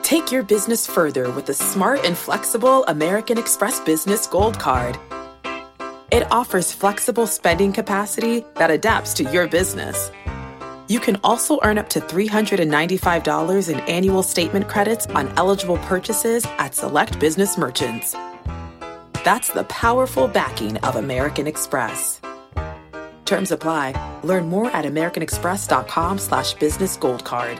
Take your business further with the smart and flexible American Express Business Gold Card. It offers flexible spending capacity that adapts to your business. You can also earn up to $395 in annual statement credits on eligible purchases at select business merchants. That's the powerful backing of American Express. Terms apply. Learn more at americanexpress.com/business gold card.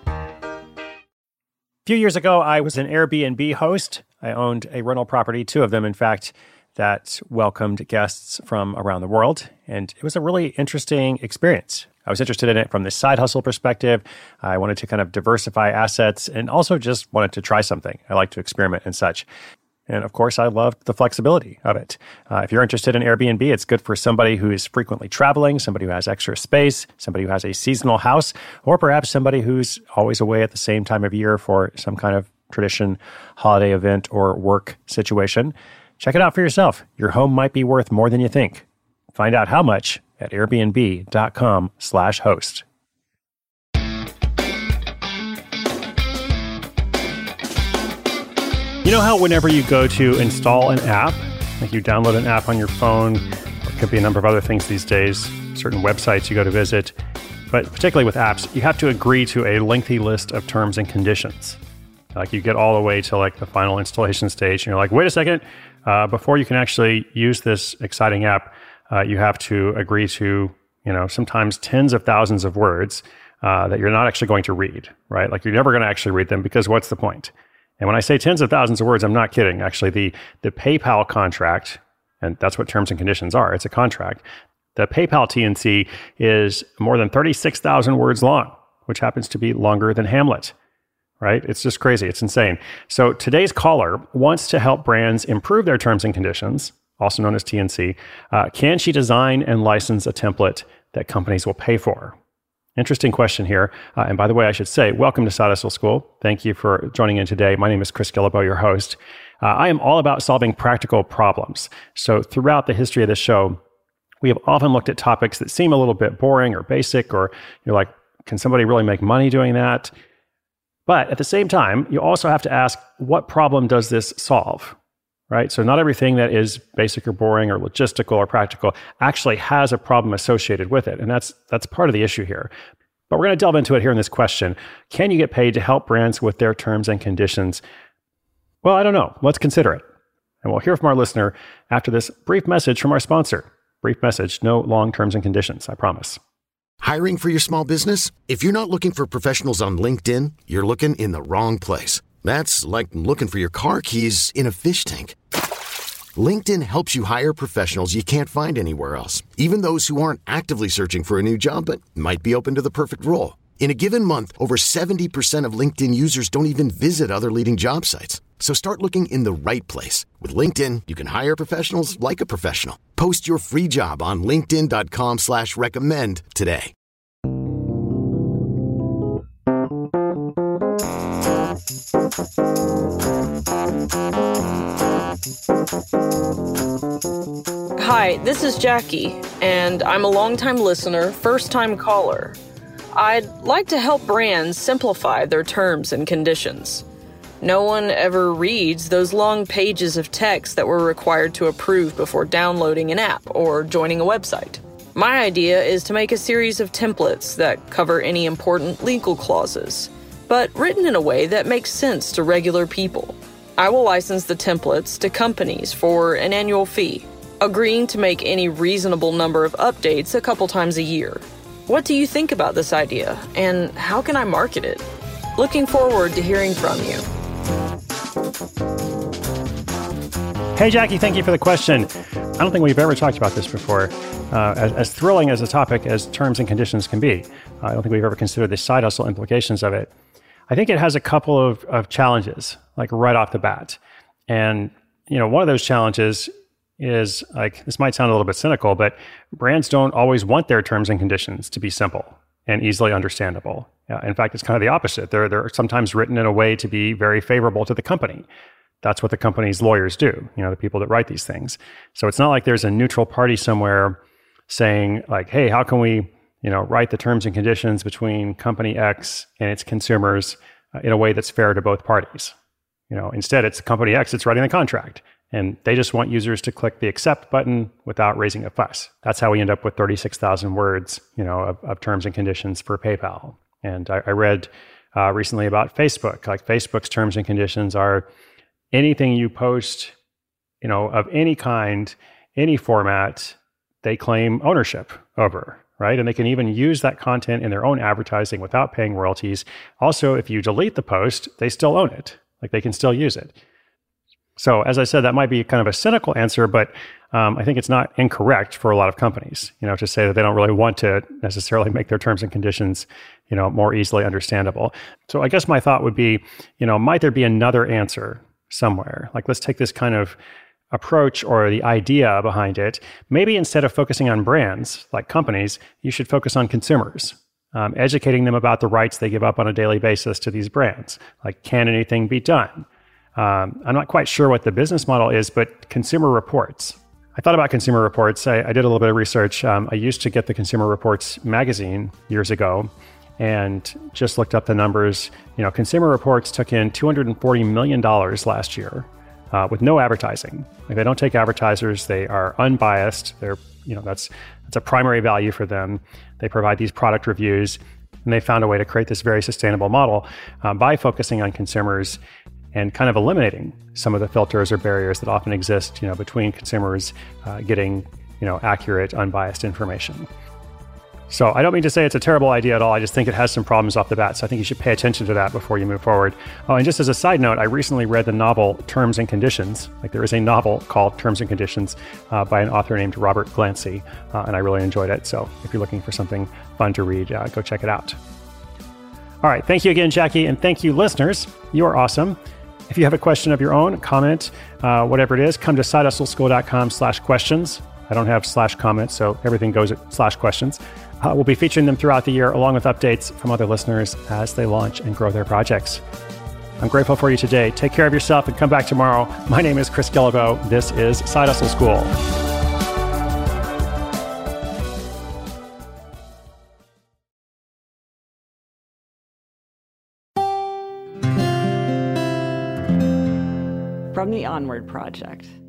A few years ago, I was an Airbnb host. I owned a rental property, 2 of them, in fact, that welcomed guests from around the world. And it was a really interesting experience. I was interested in it from the side hustle perspective. I wanted to kind of diversify assets and also just wanted to try something. I like to experiment and such. And of course, I loved the flexibility of it. If you're interested in Airbnb, it's good for somebody who is frequently traveling, somebody who has extra space, somebody who has a seasonal house, or perhaps somebody who's always away at the same time of year for some kind of tradition, holiday event, or work situation. Check it out for yourself. Your home might be worth more than you think. Find out how much at airbnb.com/host. You know how whenever you go to install an app, like you download an app on your phone, or it could be a number of other things these days, certain websites you go to visit, but particularly with apps, you have to agree to a lengthy list of terms and conditions. Like you get all the way to like the final installation stage and you're like, wait a second, before you can actually use this exciting app, you have to agree to, sometimes tens of thousands of words that you're not actually going to read, right? Like you're never going to actually read them because what's the point? And when I say tens of thousands of words, I'm not kidding. Actually, the PayPal contract, and that's what terms and conditions are, it's a contract. The PayPal T&C is more than 36,000 words long, which happens to be longer than Hamlet, right? It's just crazy. It's insane. So today's caller wants to help brands improve their terms and conditions, also known as T&C. Can she design and license a template that companies will pay for? Interesting question here. And by the way, I should say, welcome to Side Hustle School. Thank you for joining in today. My name is Chris Guillebeau, your host. I am all about solving practical problems. So throughout the history of this show, we have often looked at topics that seem a little bit boring or basic, or you're like, can somebody really make money doing that? But at the same time, you also have to ask, what problem does this solve? Right? So not everything that is basic or boring or logistical or practical actually has a problem associated with it. And that's part of the issue here. But we're going to delve into it here in this question. Can you get paid to help brands with their terms and conditions? Well, I don't know. Let's consider it. And we'll hear from our listener after this brief message from our sponsor. Brief message, no long terms and conditions, I promise. Hiring for your small business? If you're not looking for professionals on LinkedIn, you're looking in the wrong place. That's like looking for your car keys in a fish tank. LinkedIn helps you hire professionals you can't find anywhere else, even those who aren't actively searching for a new job but might be open to the perfect role. In a given month, over 70% of LinkedIn users don't even visit other leading job sites. So start looking in the right place. With LinkedIn, you can hire professionals like a professional. Post your free job on linkedin.com/recommend today. Hi, this is Jackie, and I'm a longtime listener, first-time caller. I'd like to help brands simplify their terms and conditions. No one ever reads those long pages of text that we're required to approve before downloading an app or joining a website. My idea is to make a series of templates that cover any important legal clauses, but written in a way that makes sense to regular people. I will license the templates to companies for an annual fee, agreeing to make any reasonable number of updates a couple times a year. What do you think about this idea, and how can I market it? Looking forward to hearing from you. Hey, Jackie, thank you for the question. I don't think we've ever talked about this before. As thrilling as a topic as terms and conditions can be, I don't think we've ever considered the side hustle implications of it. I think it has a couple of challenges, like right off the bat. And, one of those challenges is, like, this might sound a little bit cynical, but brands don't always want their terms and conditions to be simple and easily understandable. In fact, it's kind of the opposite. They're sometimes written in a way to be very favorable to the company. That's what the company's lawyers do, the people that write these things. So it's not like there's a neutral party somewhere saying, like, hey, how can we write the terms and conditions between company X and its consumers in a way that's fair to both parties. Instead, it's company X that's writing the contract, and they just want users to click the accept button without raising a fuss. That's how we end up with 36,000 words, of terms and conditions for PayPal. And I read recently about Facebook. Like Facebook's terms and conditions are anything you post, of any kind, any format, they claim ownership over, right? And they can even use that content in their own advertising without paying royalties. Also, if you delete the post, they still own it. Like they can still use it. So as I said, that might be kind of a cynical answer, but I think it's not incorrect for a lot of companies, to say that they don't really want to necessarily make their terms and conditions, more easily understandable. So I guess my thought would be, might there be another answer somewhere? Like, let's take this kind of approach or the idea behind it. Maybe instead of focusing on brands like companies, you should focus on consumers, educating them about the rights they give up on a daily basis to these brands. Like, can anything be done? I'm not quite sure what the business model is, but Consumer Reports. I thought about Consumer Reports. I did a little bit of research. I used to get the Consumer Reports magazine years ago and just looked up the numbers. Consumer Reports took in $240 million last year with no advertising. Like, they don't take advertisers. They are unbiased. They're, that's a primary value for them. They provide these product reviews, and they found a way to create this very sustainable model by focusing on consumers and kind of eliminating some of the filters or barriers that often exist, between consumers getting, accurate, unbiased information. So I don't mean to say it's a terrible idea at all. I just think it has some problems off the bat. So I think you should pay attention to that before you move forward. Oh, and just as a side note, I recently read the novel Terms and Conditions. Like, there is a novel called Terms and Conditions by an author named Robert Glancy, and I really enjoyed it. So if you're looking for something fun to read, go check it out. All right. Thank you again, Jackie. And thank you, listeners. You are awesome. If you have a question of your own, comment, whatever it is, come to sidehustleschool.com/questions. I don't have /comments, so everything goes at /questions. We'll be featuring them throughout the year, along with updates from other listeners as they launch and grow their projects. I'm grateful for you today. Take care of yourself and come back tomorrow. My name is Chris Guillebeau. This is Side Hustle School. From the Onward Project.